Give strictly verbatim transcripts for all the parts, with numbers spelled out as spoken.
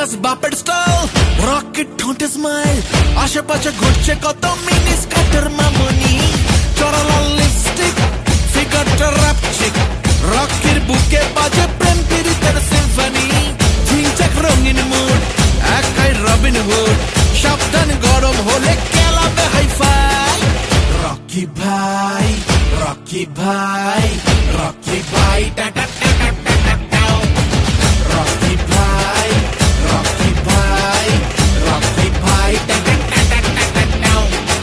বিন্দাস বাপের style, rocket ঠোঁটে স্মাইল, আশেপাশে ঘুরছে কত মিনি স্কার্টের মামনি, চড়ালাল লিপস্টিক, ফিগারটা রাপচিক, রকের বুকে বাজে প্রেম পীড়িতের সিম্ফনি, ঝিংচাক রঙিন মুড, একাই রবিন হুড, সাবধান গরম হলে কেলাবে হাইফাই। রকি ভাই, রকি ভাই, রকি ভাই, টাটা টাটা টাটা টাও। রকি ভাই, রকি ভাই, রকি ভাই, টাটা টাটা টাটা টাও।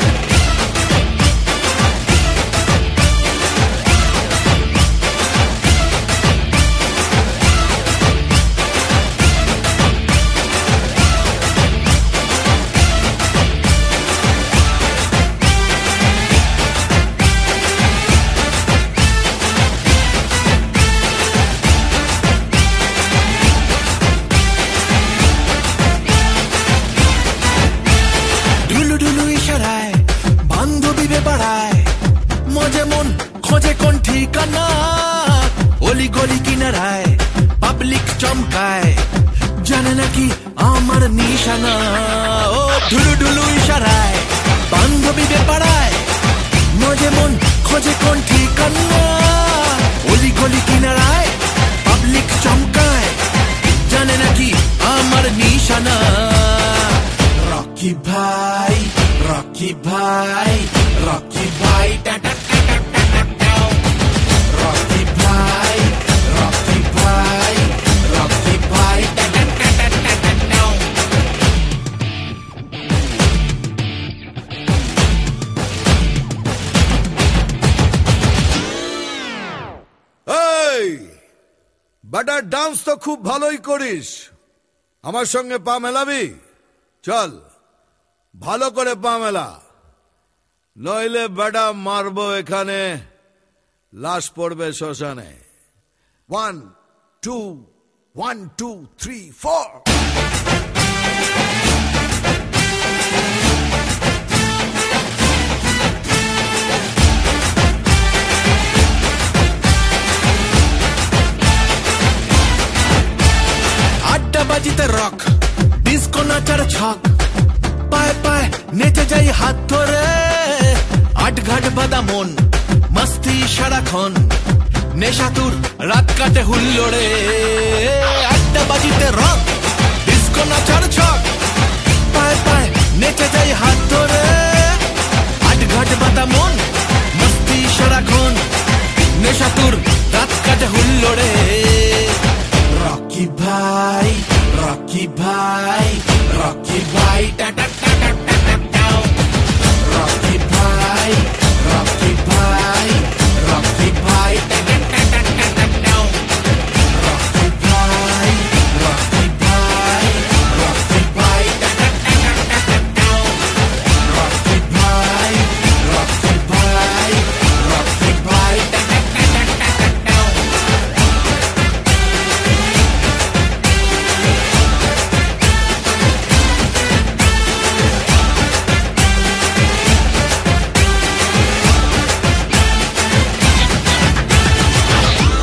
বান্ধবী বেপাড়ায় মজে মন খোঁজে কোন ঠিকানা, অলি গলি কিনারায় পাবলিক চমকায়, জানে নাকি আমার নিশানা। ও ঢুলু ঢুলু ইশারায় বান্ধবী বেপাড়ায় মজে মন খোঁজে কোন ঠিকানা, অলি গলি কিনারায় পাবলিক চমকায়, জানে নাকি আমার নিশানা। রকি ভাই, রকি ভাই, রকি ভাই, টাটা টাটা টাটা টাও। রকি ভাই, রকি ভাই, রকি ভাই, টাটা টাটা টাটা টাও। এই বেটা, ডান্স তো খুব ভালোই করিস, আমার সঙ্গে পা মেলাবি? চল ভালো করে পা মেলা, নইলে বেটা মারবো এখানে, লাশ পড়বে শ্মশানে। One two one two three four. আড্ডা বাজিতে রক, ডিস্কো নাচার ছক, পায়ে পায়ে নেচে যাই হাত ধরে, আট ঘাট বাদা মন মস্তি সারাক্ষণ, নেশাতুর রাত কাটে হুল্লোড়ে। আড্ডা বাজিতে রক, ডিস্কো নাচার ছক, পায়ে পায়ে নেচে যাই হাত ধরে, আট ঘাট বাদা মন মস্তি সারাক্ষণ, নেশাতুর রাত কাটে হুল্লোড়ে। রকি ভাই, রকি ভাই, রকি ভাই, টাটা